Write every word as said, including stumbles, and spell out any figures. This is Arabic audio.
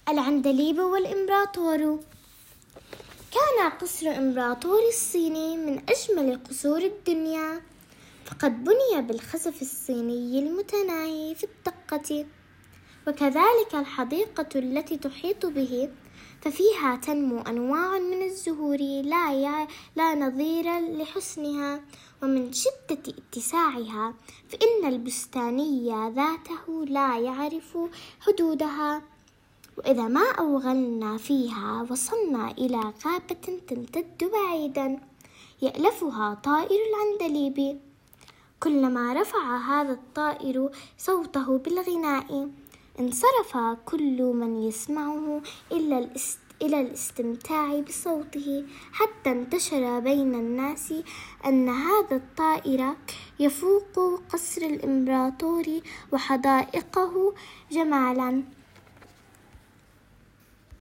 العندليب والإمبراطور. كان قصر الإمبراطور الصيني من أجمل قصور الدنيا، فقد بني بالخزف الصيني المتناهي في الدقة، وكذلك الحديقة التي تحيط به، ففيها تنمو أنواع من الزهور لا, لا نظير لحسنها ومن شدة اتساعها، فإن البستاني ذاته لا يعرف حدودها. وإذا ما أوغلنا فيها وصلنا إلى غابة تمتد بعيدا يألفها طائر العندليب. كلما رفع هذا الطائر صوته بالغناء انصرف كل من يسمعه إلى إلى الاستمتاع بصوته، حتى انتشر بين الناس أن هذا الطائر يفوق قصر الإمبراطور وحدائقه جمالا.